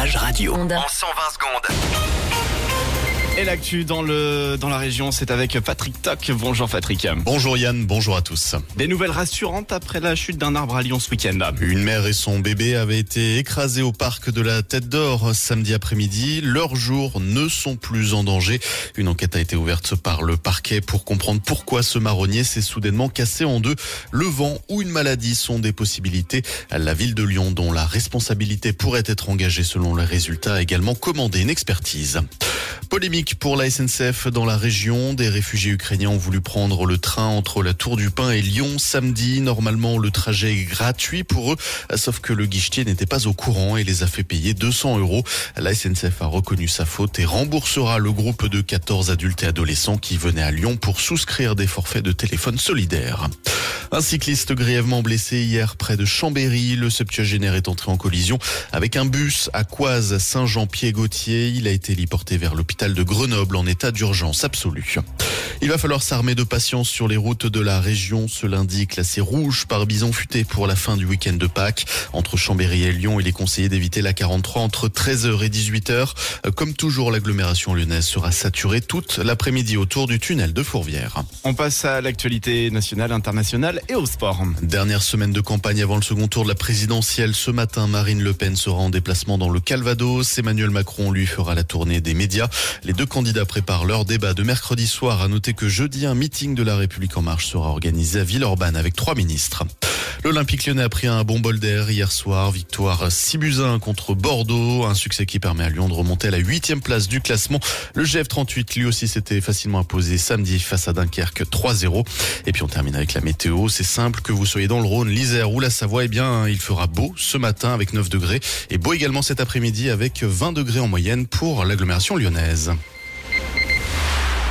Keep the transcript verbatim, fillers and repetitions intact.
Virage Radio. En Honda. cent vingt secondes. Et l'actu dans le dans la région, c'est avec Patrick Toc. Bonjour Patrick. Bonjour Yann, bonjour à tous. Des nouvelles rassurantes après la chute d'un arbre à Lyon ce week-end. Une mère et son bébé avaient été écrasés au parc de la Tête d'Or samedi après-midi. Leurs jours ne sont plus en danger. Une enquête a été ouverte par le parquet pour comprendre pourquoi ce marronnier s'est soudainement cassé en deux. Le vent ou une maladie sont des possibilités. La ville de Lyon, dont la responsabilité pourrait être engagée selon les résultats, a également commandé une expertise. Polémique pour la S N C F dans la région. Des réfugiés ukrainiens ont voulu prendre le train entre la Tour du Pin et Lyon samedi. Normalement, le trajet est gratuit pour eux, sauf que le guichetier n'était pas au courant et les a fait payer deux cents euros. La S N C F a reconnu sa faute et remboursera le groupe de quatorze adultes et adolescents qui venaient à Lyon pour souscrire des forfaits de téléphone solidaire. Un cycliste grièvement blessé hier près de Chambéry. Le septuagénaire est entré en collision avec un bus à Coise, Saint-Jean-Pied-Gaultier. Il a été héliporté vers l'hôpital de Grenoble en état d'urgence absolue. Il va falloir s'armer de patience sur les routes de la région. Ce lundi, classé rouge par bison futé pour la fin du week-end de Pâques. Entre Chambéry et Lyon, il est conseillé d'éviter la quarante-trois entre treize heures et dix-huit heures. Comme toujours, l'agglomération lyonnaise sera saturée toute l'après-midi autour du tunnel de Fourvière. On passe à l'actualité nationale, internationale et au sport. Dernière semaine de campagne avant le second tour de la présidentielle. Ce matin, Marine Le Pen sera en déplacement dans le Calvados. Emmanuel Macron, lui, fera la tournée des médias. Les deux candidats préparent leur débat de mercredi soir. À noter que jeudi, un meeting de la République En Marche sera organisé à Villeurbanne avec trois ministres. L'Olympique lyonnais a pris un bon bol d'air hier soir. Victoire six buts à un contre Bordeaux. Un succès qui permet à Lyon de remonter à la huitième place du classement. Le G F trente-huit, lui aussi, s'était facilement imposé samedi face à Dunkerque trois zéro. Et puis on termine avec la météo. C'est simple, que vous soyez dans le Rhône, l'Isère ou la Savoie, eh bien, il fera beau ce matin avec neuf degrés. Et beau également cet après-midi avec vingt degrés en moyenne pour l'agglomération lyonnaise.